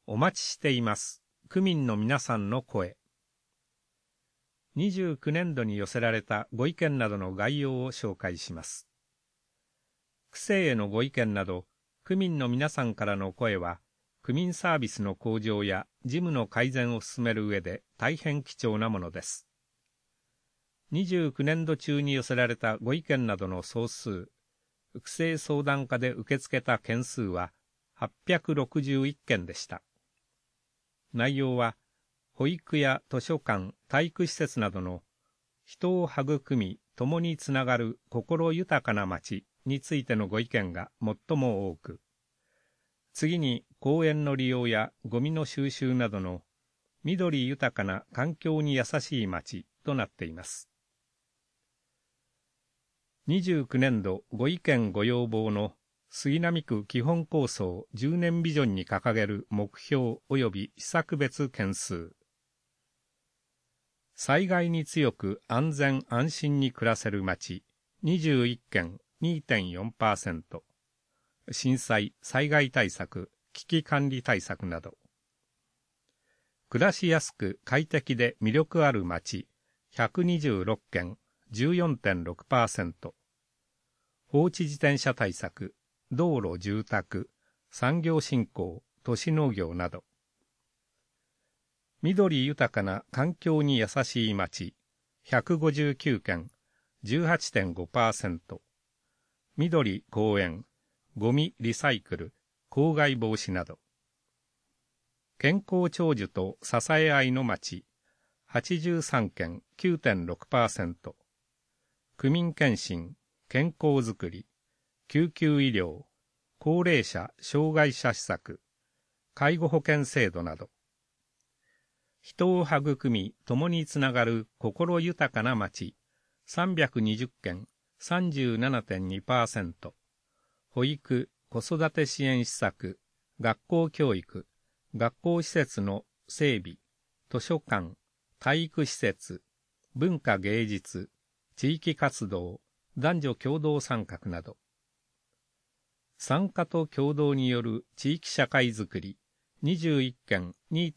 お待ちしています。区民の皆さんの声。29年度に寄せられたご意見などの概要を紹介します。区政へのご意見など、区民の皆さんからの声は、区民サービスの向上や事務の改善を進める上で大変貴重なものです。29年度中に寄せられたご意見などの総数、区政相談課で受け付けた件数は861件でした。内容は、保育や図書館、体育施設などの人を育み、共につながる心豊かな街についてのご意見が最も多く、次に公園の利用やゴミの収集などの緑豊かな環境に優しい街となっています。29年度ご意見ご要望の杉並区基本構想10年ビジョンに掲げる目標及び施策別件数。災害に強く安全安心に暮らせる街21件 2.4%。震災・災害対策、危機管理対策など。暮らしやすく快適で魅力ある街126件 14.6%。放置自転車対策、道路住宅、産業振興、都市農業など。緑豊かな環境に優しい街159件 18.5%。緑公園、ゴミリサイクル、公害防止など。健康長寿と支え合いの街83件 9.6%。区民健診、健康づくり、救急医療、高齢者・障害者施策、介護保険制度など。人を育み、共につながる心豊かな街320件 37.2%。保育・子育て支援施策、学校教育、学校施設の整備、図書館、体育施設、文化芸術、地域活動、男女共同参画など。参加と共同による地域社会づくり、21件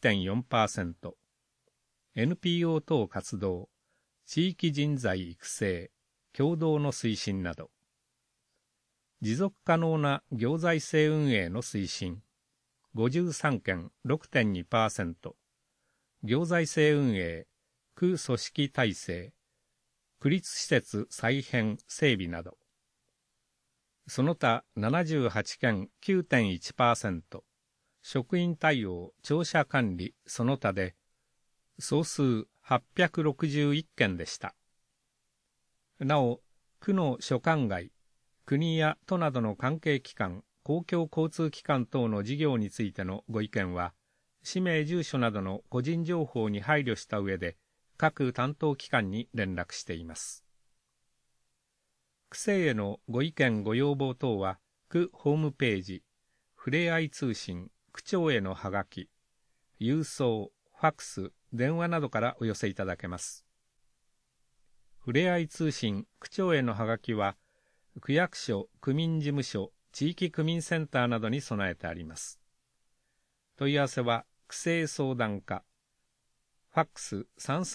2.4%。NPO 等活動、地域人材育成、共同の推進など。持続可能な行財政運営の推進、53件 6.2%。行財政運営、区組織体制、区立施設再編整備など。その他78件 9.1%。職員対応、庁舎管理、その他で、総数861件でした。なお、区の所管外、国や都などの関係機関、公共交通機関等の事業についてのご意見は、氏名住所などの個人情報に配慮した上で、各担当機関に連絡しています。区政へのご意見ご要望等は、区ホームページ、ふれあい通信、区長へのはがき、郵送、ファックス、電話などからお寄せいただけます。ふれあい通信、区長へのはがきは、区役所、区民事務所、地域区民センターなどに備えてあります。問い合わせは、区政相談課、ファックス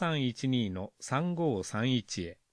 3312-3531 へ。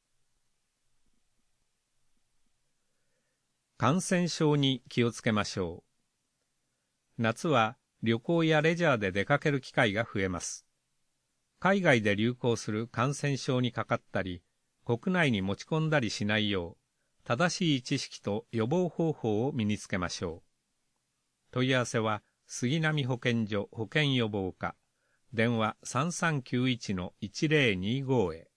感染症に気をつけましょう。夏は旅行やレジャーで出かける機会が増えます。海外で流行する感染症にかかったり、国内に持ち込んだりしないよう、正しい知識と予防方法を身につけましょう。問い合わせは、杉並保健所保健予防課、電話 3391-1025 へ。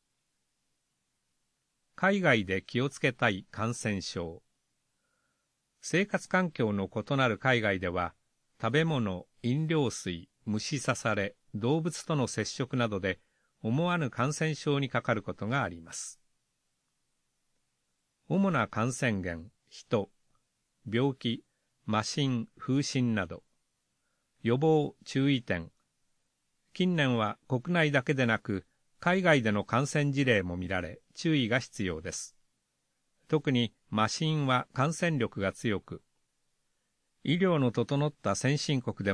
海外で気をつけたい感染症。生活環境の異なる海外では、食べ物、飲料水、虫刺され、動物との接触などで思わぬ感染症にかかることがあります。主な感染源、人、病気、麻疹、風疹など。予防、注意点。近年は国内だけでなく、海外での感染事例も見られ、注意が必要です。特に麻疹は感染力が強く、医療の整った先進国でも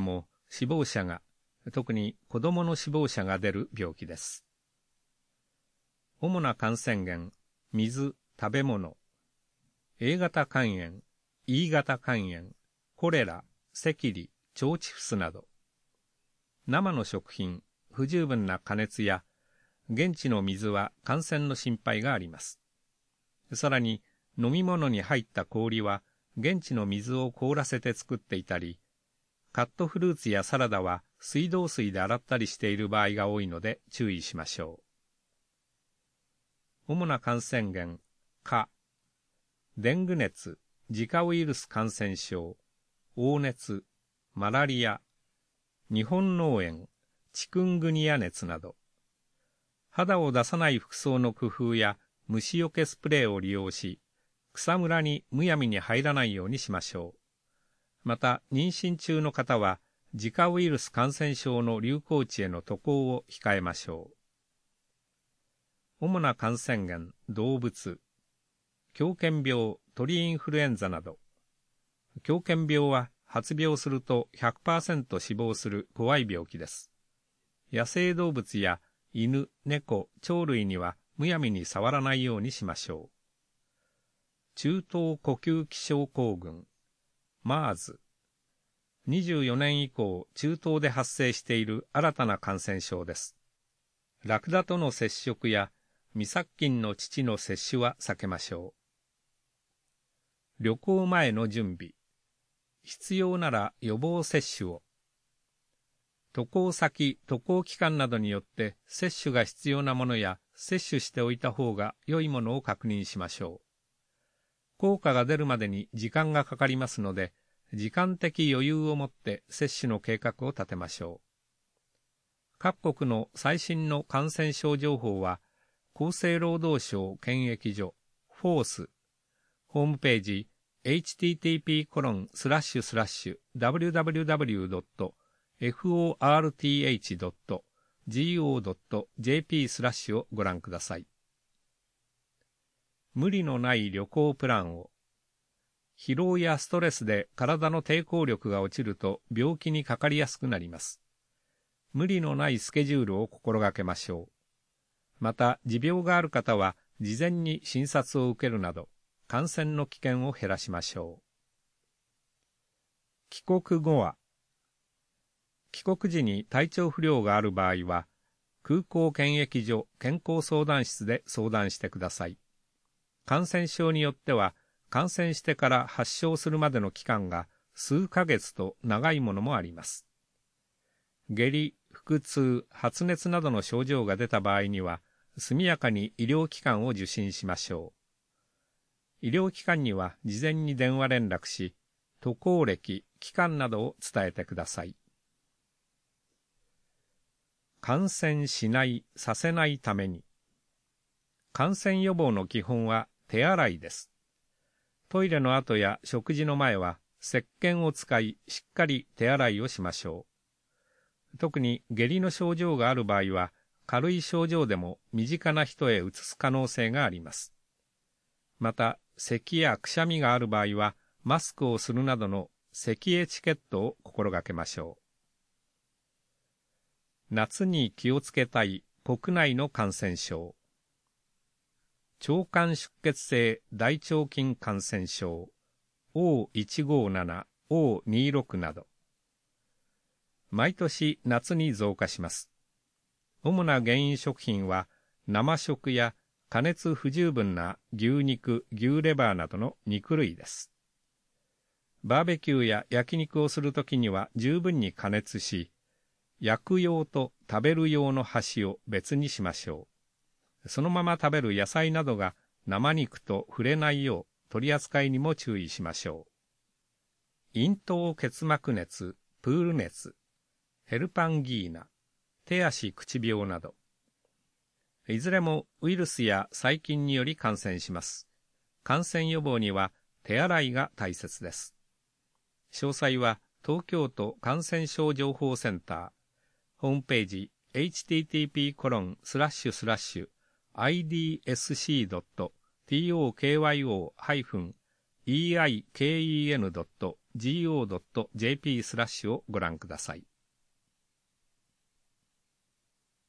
死亡者が、特に子供の死亡者が出る病気です。主な感染源、水、食べ物、A 型肝炎、E 型肝炎、コレラ、赤痢、腸チフスなど。生の食品、不十分な加熱や、現地の水は感染の心配があります。さらに、飲み物に入った氷は、現地の水を凍らせて作っていたり、カットフルーツやサラダは水道水で洗ったりしている場合が多いので注意しましょう。主な感染源、蚊、デング熱、ジカウイルス感染症、黄熱、マラリア、日本脳炎、チクングニア熱など。肌を出さない服装の工夫や虫除けスプレーを利用し、草むらにむやみに入らないようにしましょう。また、妊娠中の方は、ジカウイルス感染症の流行地への渡航を控えましょう。主な感染源、動物、狂犬病、鳥インフルエンザなど。狂犬病は発病すると 100% 死亡する怖い病気です。野生動物や犬、猫、鳥類にはむやみに触らないようにしましょう。中東呼吸器症候群、MERS。24年以降、中東で発生している新たな感染症です。ラクダとの接触や未殺菌の乳の摂取は避けましょう。旅行前の準備。必要なら予防接種を。渡航先、渡航期間などによって接種が必要なものや接種しておいた方が良いものを確認しましょう。効果が出るまでに時間がかかりますので、時間的余裕を持って接種の計画を立てましょう。各国の最新の感染症情報は、厚生労働省検疫所、フォース、ホームページ、http://www.forth.go.jp/ をご覧ください。無理のない旅行プランを。疲労やストレスで体の抵抗力が落ちると病気にかかりやすくなります。無理のないスケジュールを心がけましょう。また、持病がある方は事前に診察を受けるなど、感染の危険を減らしましょう。帰国後は、帰国時に体調不良がある場合は、空港検疫所健康相談室で相談してください。感染症によっては、感染してから発症するまでの期間が数ヶ月と長いものもあります。下痢、腹痛、発熱などの症状が出た場合には、速やかに医療機関を受診しましょう。医療機関には事前に電話連絡し、渡航歴、期間などを伝えてください。感染しない、させないために。感染予防の基本は手洗いです。トイレの後や食事の前は石鹸を使いしっかり手洗いをしましょう。特に下痢の症状がある場合は軽い症状でも身近な人へ移す可能性があります。また咳やくしゃみがある場合はマスクをするなどの咳エチケットを心がけましょう。夏に気をつけたい国内の感染症。腸管出血性大腸菌感染症 O157、O26 など。毎年夏に増加します。主な原因食品は生食や加熱不十分な牛肉、牛レバーなどの肉類です。バーベキューや焼肉をするときには十分に加熱し、焼く用と食べる用の端を別にしましょう。そのまま食べる野菜などが生肉と触れないよう取り扱いにも注意しましょう。咽頭結膜熱、プール熱、ヘルパンギーナ、手足口病など。いずれもウイルスや細菌により感染します。感染予防には手洗いが大切です。詳細は東京都感染症情報センター、ホームページ http://idsc.tokyo-eikien.go.jp/ をご覧ください。